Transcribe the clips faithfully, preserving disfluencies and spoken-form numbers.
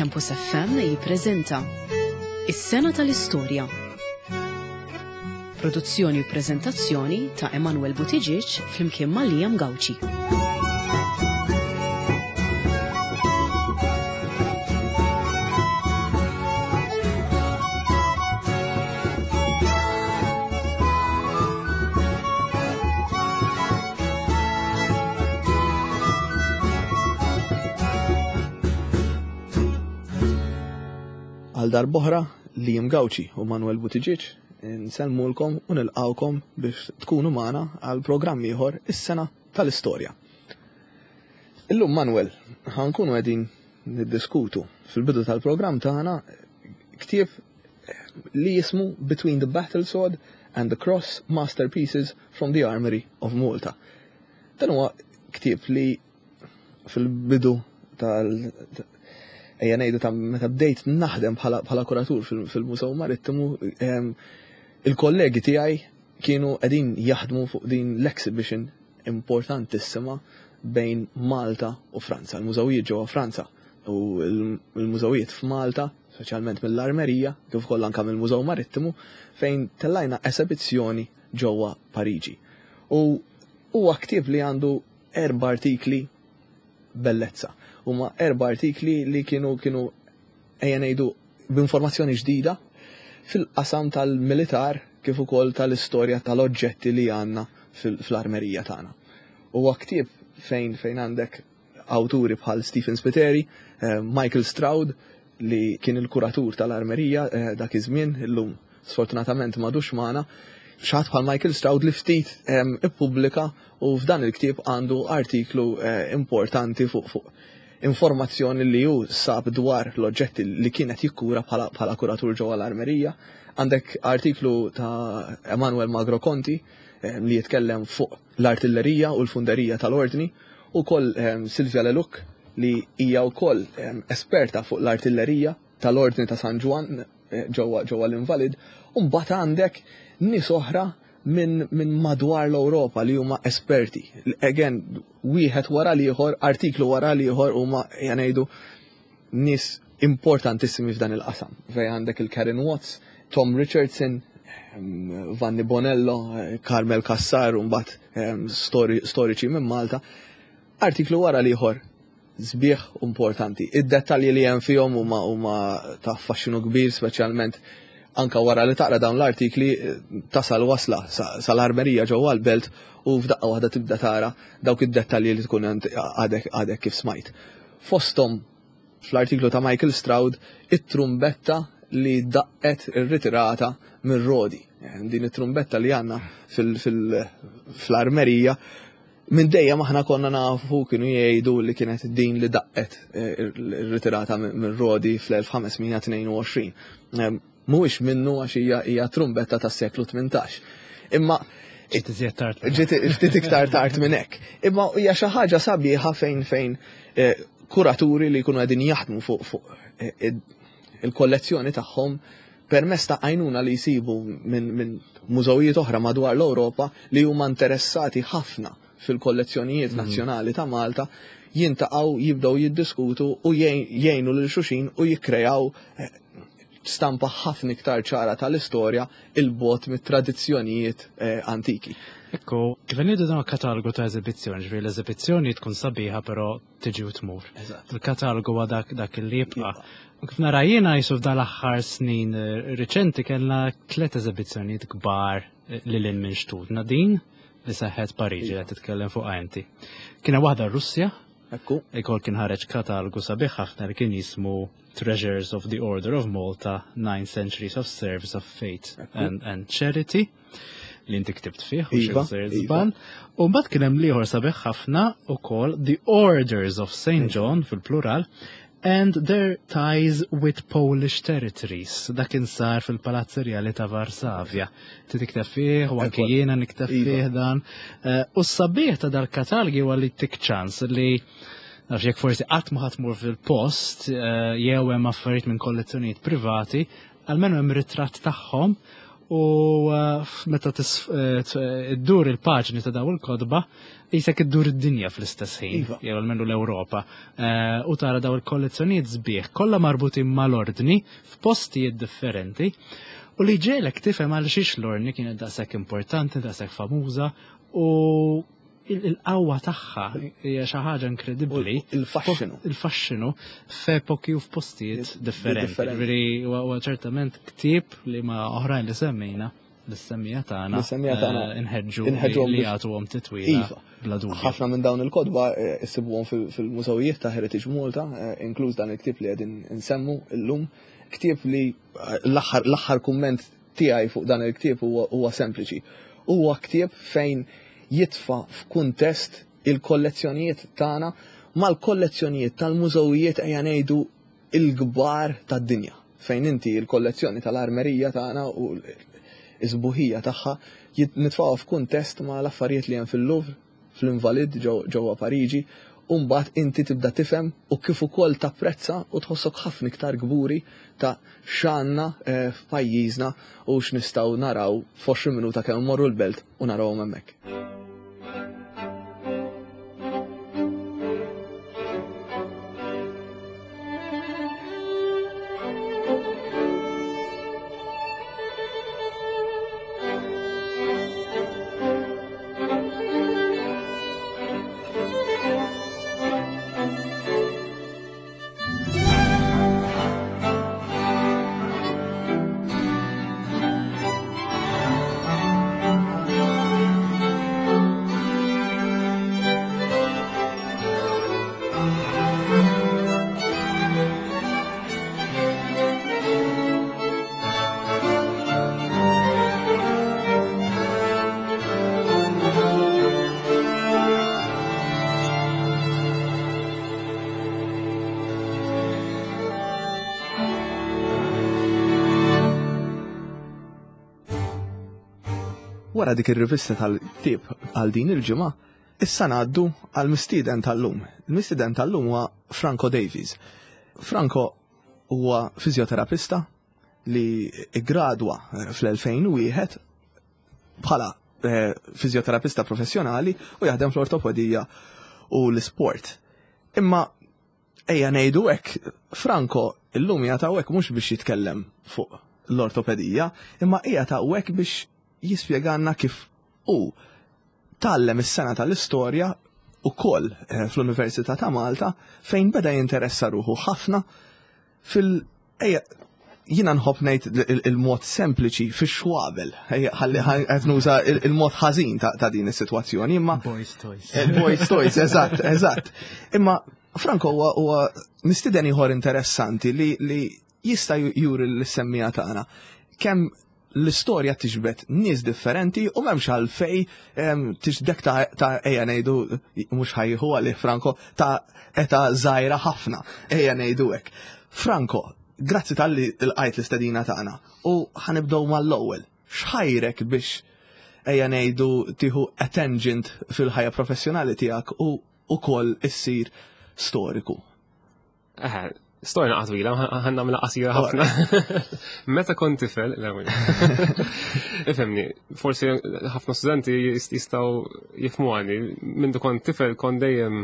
Campus F M jippreżenta Is-Sena tal-Istorja. Produzzjoni u preżentazzjoni ta' Emanuel Buttigieg flimkien ma' Liam Gawci. Għal darbohra Liam Gawci u Emanuel Buttigieg nsellmulkom u nilqawkom biex tkunu magħna għal programm ieħor Is-Sena tal-Istorja. Illum Manuel ħankunu qegħdin niddiskutu fil-bidu tal-programm tagħna ktieb li jismu Between the Battlesword and the Cross Masterpieces from the Armory of Malta. Dan huwa ktieb li fil-bidu tal Ejja ngħidu ta' meta bdejt naħdem bħala kuratur fil-Mużew Marittimu, il-kollegi tiegħi kienu qegħdin jaħdmu fuq din l-exhibition importantissima bejn Malta u Franza. Il-mużewijiet ġewwa Franza u l-mużewijiet f'Malta, speċjalment mill-Armerija, kif ukoll anke mill-Mużew Marittimu, fejn tellajna esibizzjoni ġewwa Pariġi. U huwa ktieb li għandu erba' artikli bellezza. Huma erba' artikli li kienu kienu ejja ngħidu b'informazzjoni ġdida fil-qasam tal-militar kif ukoll tal-istorja tal-oġġetti li għandna fl-armerija tagħna. Huwa ktieb fejn fejn għandek awturi bħal Stephen Spiteri, eh, Michael Stroud li kien il-kuratur tal-armerija eh, dak iż-żmien, illum sfortunatament m'għadux magħna, xaħat bħal Michael Stroud li ftit eh, ippubblika u f'dan il-ktieb għandu artiklu eh, importanti fuq fuq informazzjoni li hu sab dwar l-oġġetti li kienet jikkura bħala kuratur ġewwa l-armerija. Għandek artiklu ta' Emanuel Magro Conti eh, li jitkellem fuq l-artillerija u l-funderija tal-ordni, u koll eh, Silvia Leluc li hija wkoll eh, esperta fuq l-artillerija tal-ordni ta' San Juan eh, ġewwa ġewwa l-Invalid, u mbagħad għandek nies oħra minn min madwar l-Ewropa li huma esperti. Again, wieħed wara l-ieħor, artiklu wara l-ieħor huma ngħidu nies importantissimi f'dan il-qasam. Fejn għandek il-Karen Watts, Tom Richardson, Vanni Bonello, Carmel Cassar u mbagħad storiċi minn Malta. Artiklu wara l-ieħor sbieħ importanti. Id-dettalji li hemm fihom huma huma ta' affaxxinu kbir, speċjalment anka wara li taqra dawn l-artikli tasal wasla sal-armerija ġewwa l-belt u f'daqqa waħda tibda tara dawk id-dettalji li tkun għadek għadek kif smajt. Fosthom fl-artiklu ta' Michael Stroud it-trumbetta li daqqet ir-ritirata minn Rodi. Din it-trumbetta li għandna fl-armerija minn dejjem aħna konna nafu kienu jgħidu li kienet din li daqqet ir-ritirata minn Rodi fl-elf ħamesmija tnejn u għoxrin. Mhuwiex minnu għax hija trumbetta tas-seklu tmintax. Imma ġiet iktar tard minn hekk. Imma hija xi ħaġa sabiħa fejn fejn kuraturi li jkunu qegħdin jaħdmu fuq fuq il-kollezzjoni tagħhom permezz ta' għajnuna li jsibu minn mużewijiet oħra madwar l-Ewropa li huma interessati ħafna fil-kollezzjonijiet nazzjonali ta' Malta, jintaqgħu jibdew jiddiskutu u jgħinu lil xulxin u jikkrejaw stampa ħafna iktar ċara tal-istorja il-bot mit-tradizzjonijiet eh, antiki. Ekku, kif ngħidu dan katalogu ta' eżibizzjoni, ġifieri l-eżibizzjoni tkun sabiħa però tiġi u tmur. Il-katalogu huwa dak dak li jibqa'. Kif nara jiena jisu f'dan l-aħħar snin riċenti kellna tliet eżibizzjonijiet kbar lil hinn minn xtudna din li seħħet Pariġi li titkellem fuq inti. Kiena waħda Russja, ekku, ikoll kien ħareġ katalogu sabiħ ħafna li kien jismu Treasures of the Order of Malta, Nine Centuries of Service of Faith and, and Charity, li inti ktibt fih, u xil żball. U mbagħad kien hemm ieħor sabiħ ħafna ukoll The Orders of Saint John fil-plural and their ties with Polish territories. Dak insar fil-Palazz Reali ta' Varsavja. Ti tikteb fih u anke jiena nikteb fih dan. U s-sabiħ ta' dal-katalgi huwa li tik ċans li nafx jekk forsi qatt ma ħadd mur fil-post jew hemm affarijiet minn kollezzjonijiet privati, almenu hemm ritratt tagħhom u meta tiddur il-paġni ta' daw il-kodba jisek iddur id-dinja fl-istess ħin, jew almenu l-Ewropa. U tara daw il-kollezzjonijiet sbieħ kollha marbutin mal-ordni f'postijiet differenti. U li ġelek tifhem għal xiex l-ordni kienet daqshekk importanti, daqshekk famuża u il-qawwa tagħha hija xi ħaġa inkredibbli. Il-faxxinu. Il-faxxinu f'epoki u f'postijiet differenti. Veri huwa ċertament ktieb li ma oħrajn li semmejna l-semmija tagħna inħeġġu li jagħtuhom titwila bla dubju. Ħafna minn dawn il-kodba issibuhom fil-mużewijiet ta' Heritage Malta, inkluż dan il-ktieb li qegħdin insemmu llum. Ktieb li l-aħħar kumment tiegħi fuq dan il-ktieb huwa sempliċi. Huwa ktieb fejn jitfa' f'kuntest il-kollezzjonijiet tagħna mal-kollezzjonijiet tal-mużewijiet ejja ngħidu il-kbar tad-dinja. Fejn inti l-kollezzjoni tal-armerija tagħna u l-isbuħija tagħha nitfa'ha f'kuntest ma' l-affarijiet li hemm fil-Louvre, fl-Invalid ġewwa Pariġi, u mbagħad inti tibda tifhem u kif ukoll tapprezza u tħossok ħafna iktar gburi ta' x'għandna f'pajjiżna u x'nistgħu naraw f'għoxrin minuta kemm mmorru l-belt u narawhom hemmhekk. Wara dik ir-rivista tal-ktieb għal din il-ġimgħa, issa ngħaddu għal mistieden tal-lum. Il-mistieden tal-lum huwa Franco Davies. Franco huwa fiżjoterapista li gradwa fl-elfejn u wieħed bħala fiżjoterapista professjonali u jaħdem fl-ortopedija u l-isport. Imma ejja ngħidu hekk, Franco illum jagħtaw hekk mhux biex jitkellem fuq l-ortopedija, imma jagħtaw hekk biex jispjeganna kif u tallem is-sena tal-istorja ukoll fl-Università ta' Malta fejn beda jinteressa ruħu ħafna fil- jiena nħobb ngħid il-mod sempliċi fix-xwabel. Ħalli qed nuża il-mod ħażin ta' din is-sitwazzjoni, imma Boys Toys. Boys Toys, eżatt, eżatt. Imma Franco huwa mistieden ieħor interessanti li jista' juri l-semmija tagħna kemm l-istorja tiġbed nies differenti u m'hemmx għalfej tixdek ta' ejja ngħidu mhux ħajħu għalih Franco ta' eta żgħira ħafna, ejja ngħidu hekk. Franco, grazzi tal-li lqajt l-istedina tagħna u ħanibdew mal-ewwel. X'ħajrek biex ejja ngħidu tieħu attendant fil-ħajja professjonali tiegħek u ukoll issir storiku? Storja naqatwila, ħanna mela qasira ħafna. Meta kont tifel, l-ewwel. Ifhemni, forsi ħafna studenti jistgħu jifhmu għandi, mindu kont tifel kont dejjem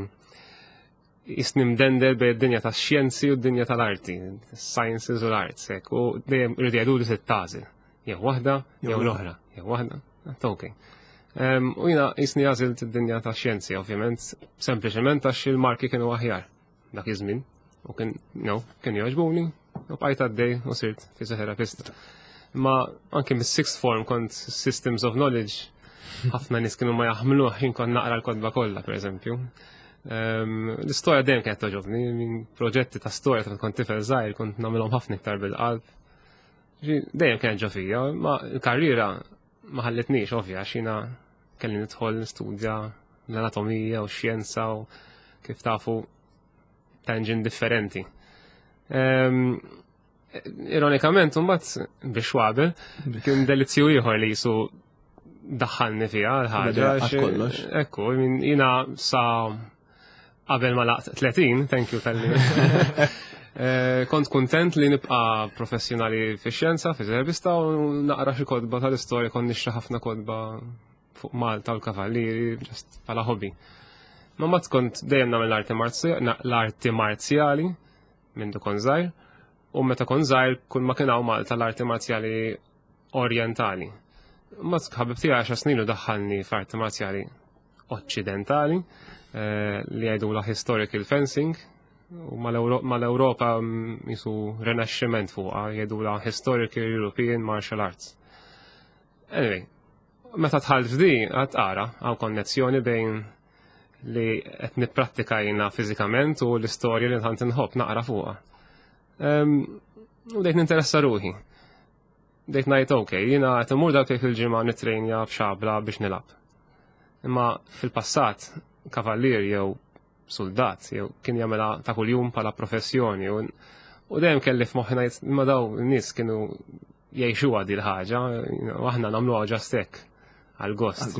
jisnim dendel bejn id-dinja tax-xjenzi u d-dinja tal-arti, sciences u l-arts, hekk, u dejjem irrid jgħidu li tittażel. Jew waħda, jew l-oħra, jew waħda, okay. U jiena jisni għażilt id-dinja tax-xjenzi, ovvjament, sempliċement għax il-marki kienu aħjar dak iż-żmien. U kien, no, kien jogħġbuni, u bqajt għaddej u sirt fisioterapista. Ma anke mis-sixth form kont systems of knowledge, ħafna nies kienu ma jaħmluh jien kont naqra l-kodba kollha, pereżempju. L-istorja dejjem kienet toġobni, minn proġetti ta' storja ta' kont tifel żgħir kont nagħmilhom ħafna iktar bil-qalb. Dejjem kienet ġo fija, ma l-karriera ma ħallitniex ovvja għax jiena kelli nidħol nistudja l-anatomija u x-xjenza u kif tafu tangent differenti. Ironikament, mbagħad biex wabel, kien delizzju ieħor li jisu daħħalni fiha l-ħaġa. Ekku, jiena sa qabel ma laqt tletin, thank you tal-li. Kont kuntent li nibqa' professjonali fix-xjenza, fiż-erbista u naqra xi kodba tal-istorja kont nixtra ħafna kodba fuq Malta u l-kavallieri ġust bħala hobby. Ma mat kont dejjem nagħmel l-arti marzjali minn kon żgħir u meta kon żgħir kull ma kien hawn Malta l-arti marzjali orjentali. Ma ħabib tiegħi għaxa snin u daħħalni f'arti marzjali occidentali li jgħidula historical fencing u mal-Ewropa jisu renaxximent fuqha jgħidula historical European martial arts. Anyway, meta tħalt f'di għad ara għaw konnezzjoni bejn li qed nipprattika jiena fiżikament u l-istorja li tant inħobb naqra fuqha. U dejt ninteressa ruħi. Dejt ngħid okej, jiena qed imur dawk il-ġimgħa nittrejnja b'xabla biex nilab. Imma fil-passat kavallier jew soldat jew kien jagħmilha ta' kuljum bħala professjoni u dejjem kelli f'moħħi ngħid imma daw in-nies kienu jgħixuha di l-ħaġa u aħna nagħmluha ġast hekk għall-gost.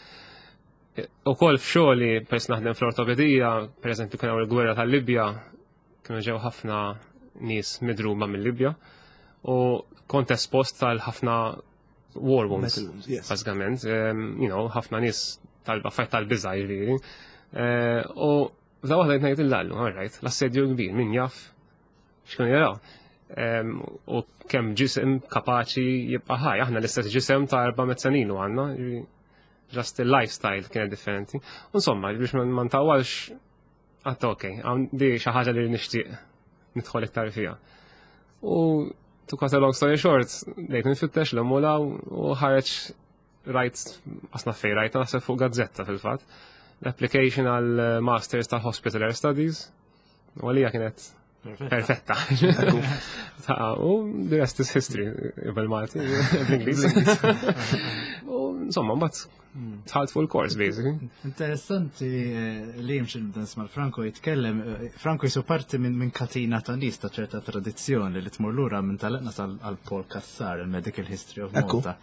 Ukoll f'xogħli pers naħdem fl-ortopedija, pereżempju kien hawn il-gwerra tal-Libja, kienu ġew ħafna nies midruba mill-Libja u kont espost tal ħafna war wounds, bażikament, you know, ħafna nies tal-affajt tal-biża jiġifieri. U f'da waħda ngħid il-lallu, all right, l-assedju kbir, min jaf x'kienu jaraw. U kemm ġisem kapaċi jibqa' ħaj, aħna l-istess ġisem ta' erba' mezzanilu għandna, just il-lifestyle kienet differenti. U insomma, biex ma ntawwalx għatta okej, di xi ħaġa li nixtieq nidħol iktar fiha. U to cut a long story short, dejt nfittex l-mula u ħareġ rajt, asna fej rajt, naħseb fuq gazzetta fil-fat, l-application għal Masters ta' Hospital Air Studies, u għalija kienet perfetta. U the rest is history, bil-Malti, bl-Inglis. U insomma, mbagħad tħalt fuq il-kors, basically. Interessanti li jimxin nisma' Franco jitkellem, Franco jisu parti minn katina ta' nies ta' ċerta tradizzjoni li tmur lura minn tal-eqnas għal Paul Kassar, il-Medical History of Malta.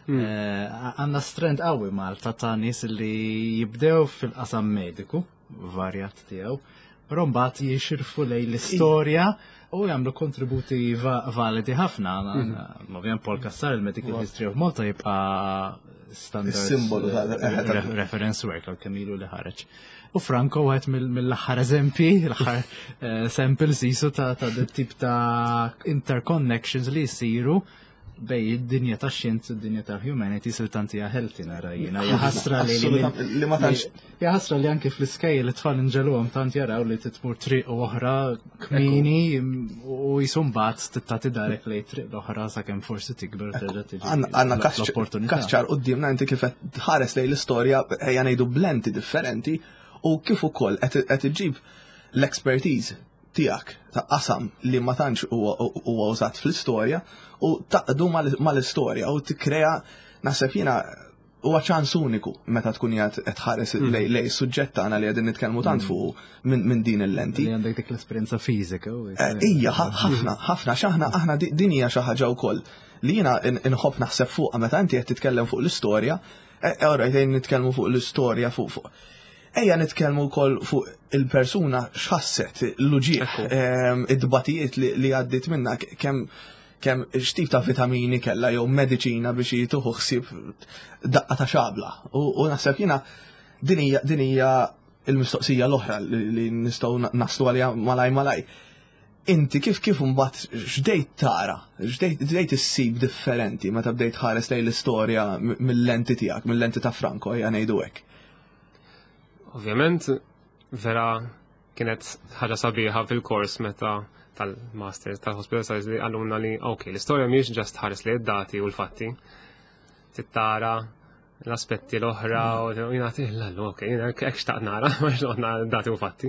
Għanna strand qawwi Malta ta' nies li jibdew fil-qasam mediku, varjat tiegħu, però mbagħad jixirfu lej l-istorja u jagħmlu kontributi validi ħafna. Ovvjament Paul Kassar, il-Medical History of Malta jibqa' standard simbolu reference work għal kemilu li ħareġ. U Franco għet mill-aħħar eżempi, l-aħħar samples jisu ta' tip ta' interconnections li jisiru bej id-dinja ta' xjent u d-dinja ta' humanities il tantija healthy nara jina. Jaħasra li li ma tantx. Jaħasra li anke fl-iskej li tfal inġeluhom tant jaraw li titmur triq oħra kmini u jisum bat tittati darek li triq l-oħra sakemm forsi tikber terġa' tiġi. Għandna kaċċar qudiemna inti kif qed ħares lejn l-istorja ejja ngħidu blenti differenti u kif ukoll qed iġib l-expertise tiegħek ta' qasam li ma tantx huwa użat fl-istorja u taqdu mal-istorja u tikkrea naħseb jiena huwa ċans uniku meta tkun qed tħares lej suġġett tagħna li qegħdin nitkellmu tant fuq minn din il-lenti. Li għandek dik l-esperjenza fiżika. Ija, ħafna, ħafna x'aħna aħna din hija xi ħaġa wkoll li jiena inħobb naħseb fuqha meta inti qed titkellem fuq l-istorja, orajt nitkellmu fuq l-istorja fuq fuq. Ejja nitkellmu wkoll fuq il-persuna x'ħasset, l-uġieq, id-dbatijiet li għaddit minna kemm kemm x'tip ta' vitamini kellha jew mediċina biex jituħu ħsieb daqqa ta' xabla. U naħseb jiena din hija l-mistoqsija l-oħra li nistgħu naslu għalija malaj malaj. Inti kif kif mbagħad x'dejt tara, x'dejt issib differenti meta bdejt ħares lejn l-istorja mill-lenti tiegħek, mill-lenti ta' Franco ejja ngħidu hekk. Ovvjament, vera kienet ħaġa sabiħa fil-kors meta tal-masters tal-hospital science li għallumna li, ok, l-istoria miex ġast ħares li id-dati u l-fatti. Tittara l-aspetti l-oħra u jina tiħlallu, ok, jina ek xtaq nara, maġ noħna dati u fatti.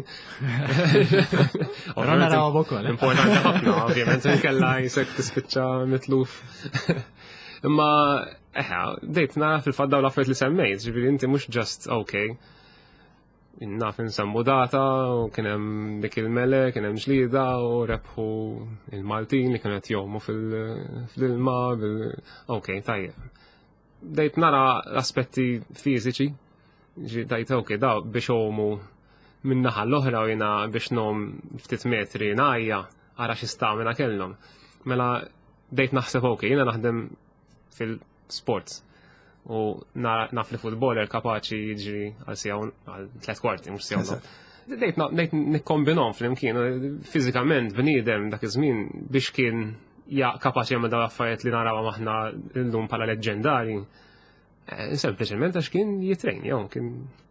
Nara għabu kol. Importanti ħafna, ovvjament, kella jisek tispiċċa mitluf. Imma, eħa, dejt nara fil-fadda u l-affariet li semmejt, ġiviri inti mux ġast, ok, naf nsemmu data u kienem dik il-mele, kienem ġlida u rebħu il-Maltin li kienet jomu fil-ilma, ok, tajjeb. Dejt nara l-aspetti fiziċi, dejt ok, da biex jomu minnaħa l-oħra u jina biex nom ftit metri najja, ara xi stamina kellhom. Mela dejt naħseb okej, jiena naħdem fil-sports u naf li futboler kapaċi jiġri għal sija għal tliet kwarti mhux sija. Dejt nikkombinom flimkien fiżikament bniedem dak iż-żmien biex kien ja kapaċi jagħmel dawn affarijiet li narawhom aħna llum bħala leġġendarji. Sempliċement għax kien jitrejn jew kien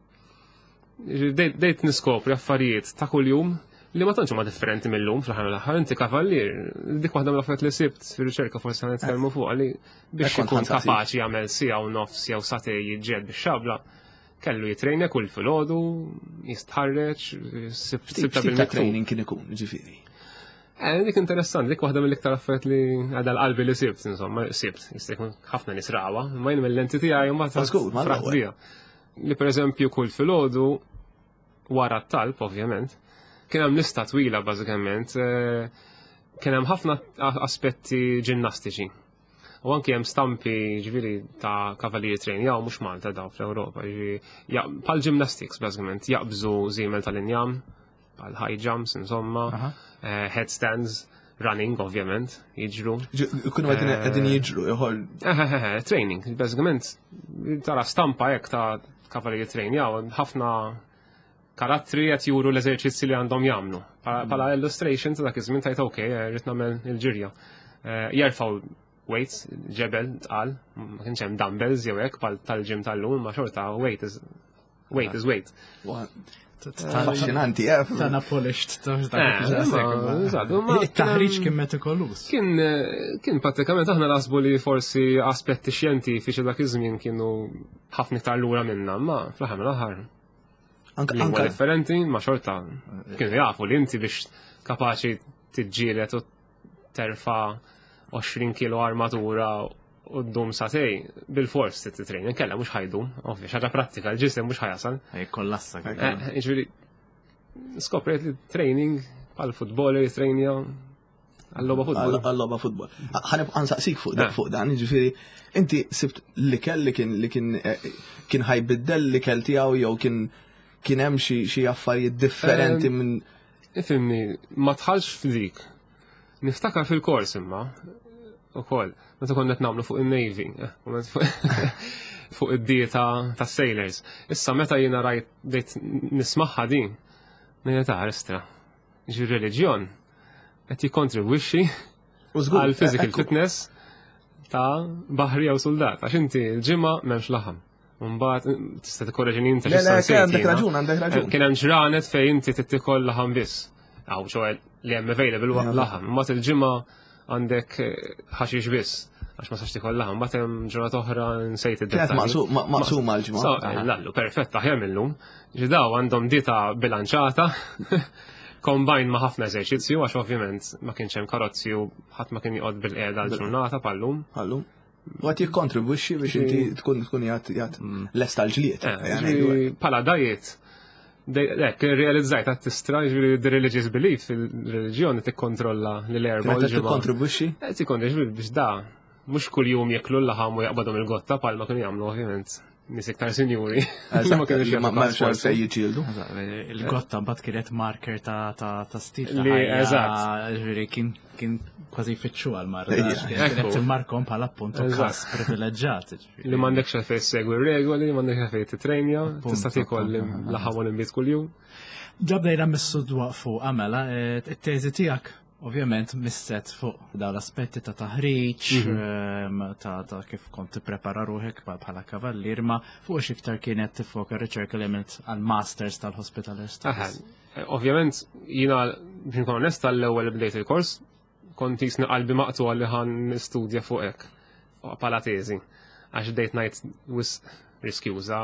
dejt niskopri affarijiet ta' kuljum li ma tantx huma differenti mill-lum fl-aħħar mill-aħħar inti kavallier, dik waħda mill-affarijiet li sibt fir-riċerka forsi ħan nitkellmu fuqha li biex ikun kapaċi jagħmel sija u nofs jew satej jiġġieled bix-xabla kellu jitrejna kull filgħodu, jistħarreġ, sibta bil-training kien ikun, ġifieri. Eh, dik interessanti, dik waħda mill-iktar affarijiet li għadha l-qalbi li sibt, insomma, sibt, jista' jkun ħafna nisrawa, ma jien mill-lenti tiegħi mbagħad fraħt biha. Li pereżempju kull filgħodu wara t-talb, ovvjament, kien hemm lista twila bażikament, kien hemm ħafna aspetti ġinnastiċi. U anki hemm stampi ġifieri ta' kavalieri trejnjaw mhux Malta daw fl-Ewropa, ġifieri bħal gymnastics bażikament jaqbżu żiemel tal-injam, bħal high jumps insomma, headstands, running ovvjament, jiġru. Kunu qegħdin jiġru jħol. Training, bażikament tara stampa hekk ta' kavalieri trejnjaw, ħafna karattri qed juru l-eżerċizzi li għandhom jagħmlu. Bħala illustration ta' dak iż-żmien tajt okej, rrid nagħmel il-ġirja. Jerfgħu weights, ġebel tqal, ma kienx hemm dumbbells jew hekk bħal tal-ġim tal-lum, ma xorta weight is weight is weight. Affaxxinanti, eh? Tana polished, il-taħriġ kien metikolus. Kien pratikament aħna nasbu li forsi aspetti xjentifiċi dak iż-żmien kienu ħafna iktar lura minna, ma fl-aħħar mill-aħħar. Lingwa differenti, ma xorta kienu jafu li inti biex kapaċi tiġġieled u terfa' għoxrin kilo armatura u d-dum satej, bil-fors t-titrejn, kella mux ħajdum, ovvja, xaġa pratika, l-ġisem mux ħajasal. Ej, kollassa. Iġviri, skopriet li training għal-futbol, training għal-loba futbol. Għal-loba futbol. ħanib għansaqsik fuq dan, iġviri, inti sibt li kell li kien ħajbiddel li kell tijaw jew kien hemm xi affarijiet differenti minn. Ifimni, ma tħallx f'dik. Niftakar fil-kors imma, u koll, meta konna nagħmlu fuq il-Navy, fuq id-dieta ta' sailors. Issa meta jiena rajt dejt nismaħħa din, nejja ta' restra. Ġi reliġjon qed jikkontribwixxi għal physical fitness ta' baħrija u soldat, għax inti l-ġimgħa m'hemmx laħam. Mbagħad tista' tikkorreġini inti xi għandek raġun, għandek raġun. Kien hemm ġranet fejn inti tittikol laħam biss. Għaw xogħol li hemm available laħam. Mbagħad il-ġimgħa għandek ħaxix biss, għax ma sax tikol laħam, mbagħad hemm ġurnata oħra nsejt id-dettalji. Maqsuma l-ġimgħa. Lallu, perfett aħjar millum. Ġidaw għandhom dieta bilanċata, kombajn ma' ħafna eżerċizzju, għax ovvjament ma kienx hemm karozzi u ħadd ma kien joqgħod bil-qiegħda l-ġurnata bħallum. Ħallum. Għat jikkontribwixxi biex inti tkun tkun jgħat lest tal-ġlied. Bħala dajiet. Dek, realizzajt għat tistra, ġviri the-religious belief, il-reġjoni tikkontrolla l-erba l-ġimgħa. Tikkontribwixxi? Tikkontribwixxi biex da, mhux kull jum jeklu l-laħam u jaqbadhom il-gotta bħalma kienu jagħmlu ovvjament. Nis iktar sinjuri. Ma xogħol se jiġieldu. Il-gotta mbagħad kienet marker ta' stil. Li eżatt. Ġifieri kien kważi jfittxu għal marra. Kienet timmarkom bħala appuntu każ privileġġjat. Li m'għandekx għalfejn segwi regoli, m'għandekx għalfejn titrejnja, tista' tikol laħam u l-inbit kuljum. Ġabdejna missu dwaqfu għamela, it-teżi tiegħek ovvjament misset fuq daw l-aspetti ta' taħriġ, ta' kif kont tipprepara ruħek bħala kavallier, ma fuq xiktar kienet tifoka riċerka li għamilt għal-masters tal-hospitaler studies. Ovvjament, jina bħin kon onest tal-ewwel bdejt il-kors, kont jisni qalbi maqtu għalli ħan studja fuqek, bħala teżi, għax bdejt najt wis riskjuża,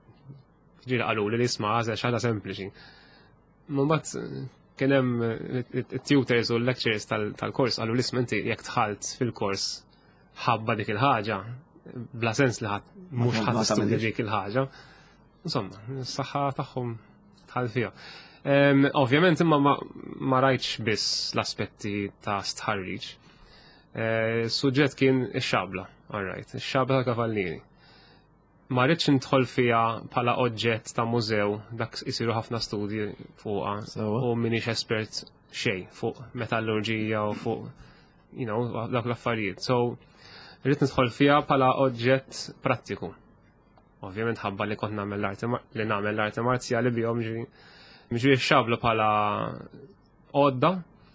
ġiri għalu li l-isma għaza xaħda sempliċi. Mumbat, kien hemm it-tutors u l-lecturers tal-kors għallu l-ismenti jekk tħalt fil-kors ħabba dik il-ħaġa, bla sens li ħadd mhux ħadd istudja dik il-ħaġa. Insomma, s-saħħa tagħhom tħall fiha. Ovvjament imma ma rajtx biss l-aspetti ta' stħarriġ. Suġġett kien ix-xabla, all right, ix-xabla ta' kavallieri. ma rridx nidħol fiha bħala oġġett ta' mużew dak isiru ħafna studji fuqha u minix espert xejn fuq metallurġija u fuq you know dak l-affarijiet. So rrid nidħol fiha bħala oġġett prattiku. Ovvjament ħabba li kont nagħmel l-arti li nagħmel l-arti marzjali bihom ġi ġi xablu bħala għodda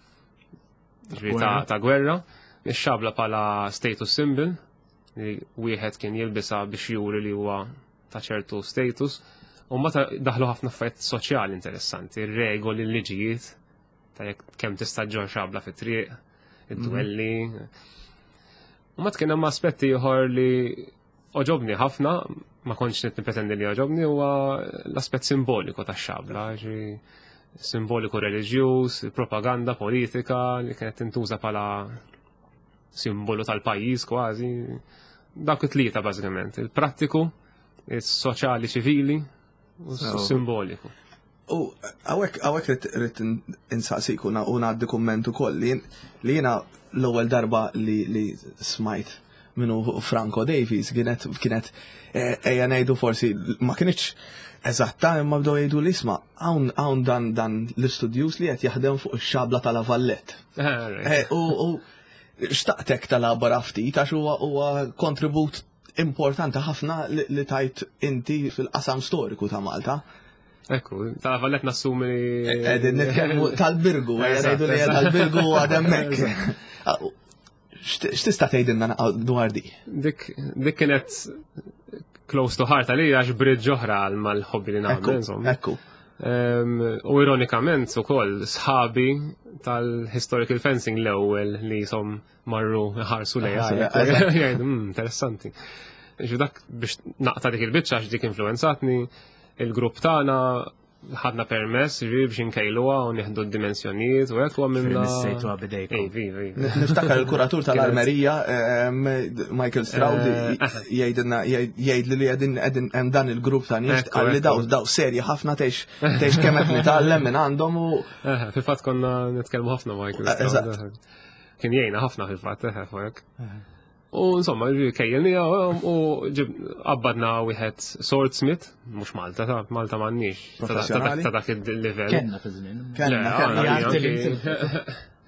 ġi ta' ta' gwerra, xabla bħala status symbol li wieħed kien jilbisa biex juri li huwa ta' ċertu status, u mbagħad daħlu ħafna affarijiet soċjali interessanti, regoli, l-liġijiet ta' jekk kemm tista' ġor xabla fit-triq, id-dwelli. U mbagħad kien hemm aspetti ieħor li oġobni ħafna, ma kontx nit nipretendi li oġobni, huwa l-aspett simboliku tax-xabla, ġi simboliku reliġjuż, propaganda politika li kienet tintuża bħala simbolu tal-pajjiż kważi. Dak it-tlieta bażikament, il-prattiku, is-soċjali ċivili u s-simboliku. U għawek rrit insaqsik u ngħaddi kumment ukoll li jiena l-ewwel darba li smajt minnu Franco Davies kienet kienet ejja ngħidu forsi ma kienx eżatta imma bdew jgħidu li isma' hawn dan dan l-istudjus li qed jaħdem fuq ix-xabla tal Lavallett. U xtaqtek tal-labora ftit għax huwa kontribut importanti ħafna li tajt inti fil-qasam storiku ta' Malta. Ekku, ta' Lavallett nassumi Qegħdin nitkellmu tal-Birgu, ngħidu li tal-Birgu għademmek. X'tista' tgħidilna dwar di? Dik kienet close to heart għalija għax bridge oħra mal-ħobbi li nagħmel insomma. Ekku. U ironikament ukoll sħabi tal-historical fencing l-ewwel li jisom marru ħarsu lejha. Jgħidu, interessanti. Dak biex naqta dik il-biċċa għax dik influenzatni, il-grupp tagħna ħadna permess ġi biex inkejluha u nieħdu d-dimensjonijiet u hekk għamilna. Nissejtuha bidejkom. Niftakar il-kuratur tal-Armerija Michael Stroud jgħidilna jgħid li qegħdin hemm dan il-grupp ta' nies qalli daw daw serji ħafna tgħix kemm qed nitgħallem minn għandhom u. Fil-fatt konna nitkellmu ħafna Michael Stroud. Kien jgħinna ħafna fil-fatt hekk. U insomma, kejjelni u qabbadna wieħed swordsmith, mhux Malta, Malta m'għandniex ta' dak il-livell. Kenna fi żmien. Kenna.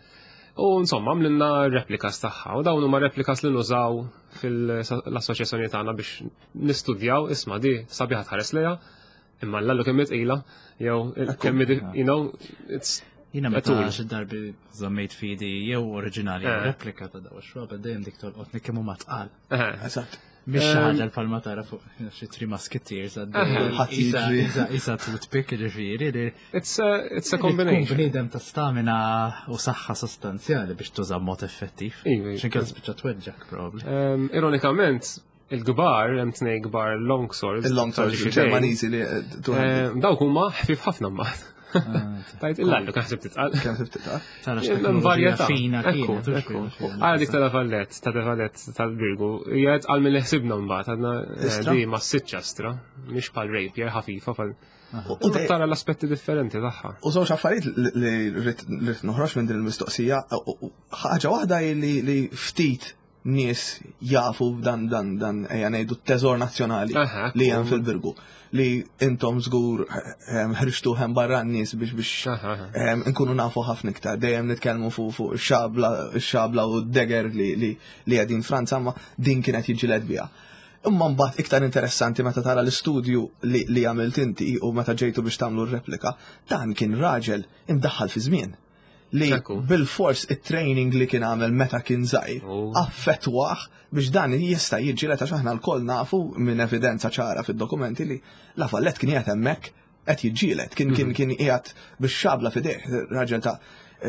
U insomma, għamlilna replikas tagħha, u dawn huma replikas li nużaw fil-assoċjazzjoni tagħna biex nistudjaw isma' di sabiħa tħares lejha, imma l-allu kemm itqila, jew kemm you know, it's Jina meta xid-darbi żammejt fidi jew oriġinali jew replika ta' daw xwab dejjem dik tolqotni kemm huma tqal. Eżatt. Mhix xi ħaġa l-palma tara fuq xi three musketeers għaddej isa toothpick ġifieri. It's a combination. Bniedem ta' stamina u saħħa sostanzjali biex tuża mod effettiv. X'inkella spiċċa tweġġak probably. Ironikament, il-gbar, hemm tnej gbar longswords. Il-longswords Ġermaniżi li dawk huma ħfif ħafna mbagħad. Tajt il-lallu kan ħsib titqal. Kan ħsib titqal. Varjetà fina kienet. Għala dik tal-Lavallett, tal-Lavallett tal-Birgu, jgħid għal mill ħsibna mbagħad għandna di ma s-sitċastra, mhix bħal rapier ħafifa bħal. U tara l-aspetti differenti tagħha. U żewġ affarijiet li rrid noħroġ minn din il-mistoqsija, ħaġa waħda li ftit nies jafu dan dan dan ejja ngħidu t-teżor nazzjonali li hemm fil-Birgu. Li intom żgur ħriġtu hemm barra n-nies biex biex nkunu nafu ħafna iktar. Dejjem nitkellmu fuq ix-xabla u d-deger li qegħdin Franza, ma din kienet jiġġieled biha. Imma mbagħad iktar interessanti meta tara l-istudju li għamilt inti u meta ġejtu biex tagħmlu r-replika, dan kien raġel imdaħħal fi żmien. Li bil-fors it-training li kien għamel meta kien żgħir affettwah biex dan jista' jiġġieled għax aħna lkoll nafu minn evidenza ċara fid-dokumenti li Lavallett kien qiegħed hemmhekk qed jiġġieled, kien kien kien qiegħed bix-xabla f'idejh, raġel ta'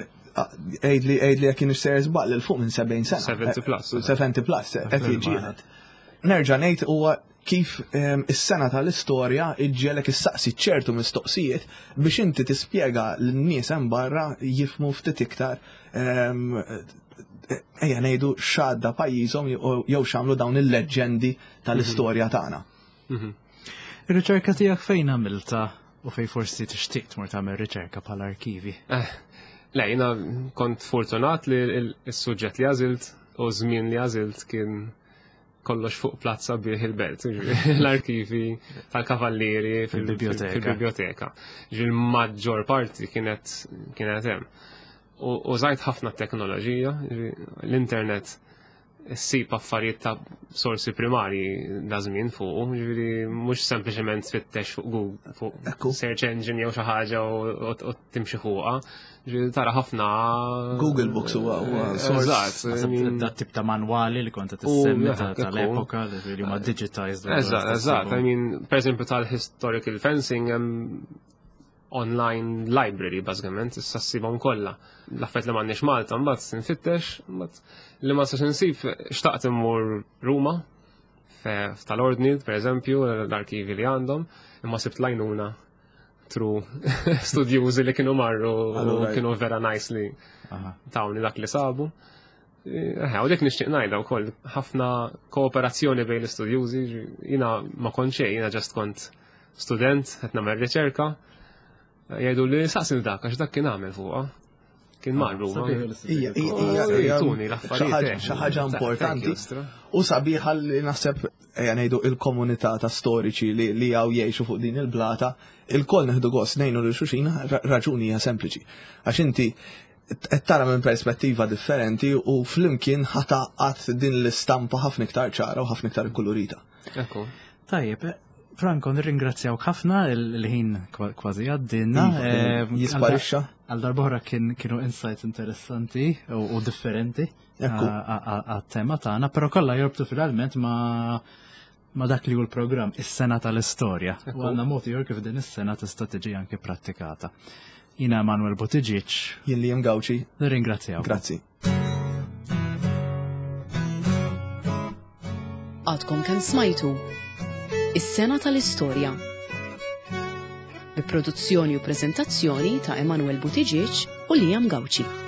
għejdli għejdli jekk kien ixser żball il fuq minn sebgħin sena. seventy plus. seventy plus qed jiġġieled. Nerġa' ngħid huwa kif is-sena tal-istorja iġġielek issaqsi ċertu mistoqsijiet biex inti tispjega lin-nies hemm barra jifhmu ftit iktar ejja ngħidu x'għadda pajjiżhom jew x'għamlu dawn il-leġġendi tal-istorja tagħna. Ir-riċerka tiegħek fejn għamilta u fejn forsi tixtieq tmur tagħmel riċerka bħala arkivi? Le, jiena kont fortunat li s-suġġett li għażilt u żmien li għażilt kien kollox fuq plazza bih il-belt, l-arkivi tal-kavallieri Fil-biblioteka. fil-biblioteka. Il-maġġor parti kienet kienet hemm. U użajt ħafna teknoloġija, l-internet ssib affarijiet ta' sorsi primari da' żmien fuq, ġifieri mhux sempliċement tfittex fuq Google, fuq search engine jew xi ħaġa u timxi fuqha. Ġifieri tara ħafna Google Books huwa huwa source. Eżatt, Da tip ta' manwali li konta tissemmi tal-epoka li huma digitized. Eżatt, eżatt. I mean, per esempio tal-historical fencing hemm online library bażikament, issa ssibhom kollha. L-affett li m'għandniex Malta mbagħad nfittex, mbagħad li ma sax insib xtaqt immur Ruma tal-Ordni, per eżempju, l-arkivi li għandhom, imma sibt lajnuna tru studjużi li kienu marru u kienu vera nice li tawni dak li sabu. U dik nixtieq ngħidha wkoll ħafna kooperazzjoni bejn l-istudjużi, jiena ma kontx xejn, jiena ġast kont student qed nagħmel riċerka. Jgħidu li saqsil dak, għax dak kien għamel fuqha. Kien marru. Tuni l-affarijiet. Xi ħaġa importanti. U sabiħa li naħseb ngħidu il-komunità ta' storiċi li hawn jgħixu fuq din il-blata, il-koll neħdu gost ngħinu lil xulxin raġuni hija sempliċi. Għax inti qed tara minn perspettiva differenti u flimkien ħataqqat din l-istampa ħafna iktar ċara u ħafna iktar inkulurita. Tajjeb, Franco, nirringrazzjawk ħafna il-ħin kważi għaddinna. Jisparixxa. Għal darbohra kienu insights interessanti u differenti għat-tema tagħna, però kollha jorbtu finalment ma' ma dak li hu l-programm is-sena tal-istorja. U għandna mod ieħor kif din is-sena tista' tiġi anke prattikata. Jiena Emanuel Buttigieg. Jien Liam Gawci. Nirringrazzjawk. Grazzi. Għadkom kan smajtu Is-sena tal-istorja. Bi produzzjoni u preżentazzjoni ta' Emanuel Buttigieg u Liam Gawci.